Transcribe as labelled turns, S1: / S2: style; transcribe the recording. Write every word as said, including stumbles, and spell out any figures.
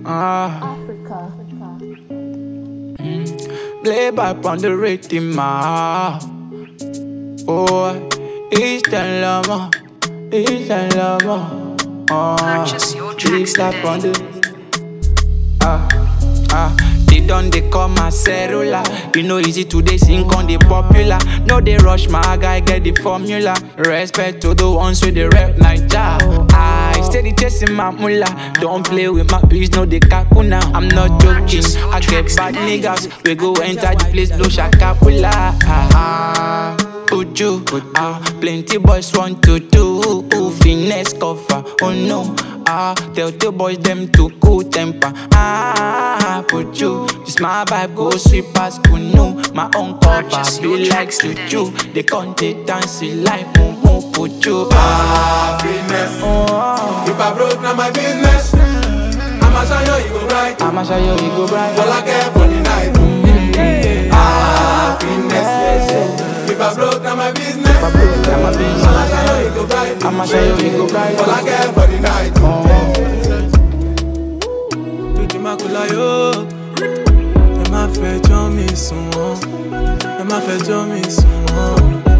S1: Ah.
S2: Africa.
S1: Mm. Play back on the rhythm, ah. Oh, Eastern Lama, Eastern Lama. Ah,
S3: Purchase your tracks
S1: back
S3: today.
S1: on the ah. Ah, they done they call my cellular. You know easy today sing on the popular. No they rush my guy get the formula. Respect to the ones with the rap Naija. I steady chasing my mullah. Don't play with my peace, no they kakuna. I'm not joking. I get bad niggas. We go enter the place, blow shakapula. Ah, Uju, ah, plenty boys want to do. Ooh, finesse cover, oh no. Ah, tell the boys them to cool temper. Ah, put you. This my vibe go sweet past Kunu. My own cover be like Suju. They can't dance it like boom boom put you.
S4: Ah, finesse.
S1: Oh,
S4: If I broke, now my business. I'ma show you, you go right.
S1: I'ma show you you go bright.
S4: All I care for the night.
S1: Mm-hmm.
S4: Ah, finesse. If I broke, now my business.
S1: If I broke, now my business.
S4: I'ma show you, you go right.
S1: I'ma show you you go bright.
S4: All I care for the night.
S5: Tuju makulayo, ẹ má fẹjọ́ mi sùn wọ́n, ẹ má fẹjọ́ mi sùn wọ́n.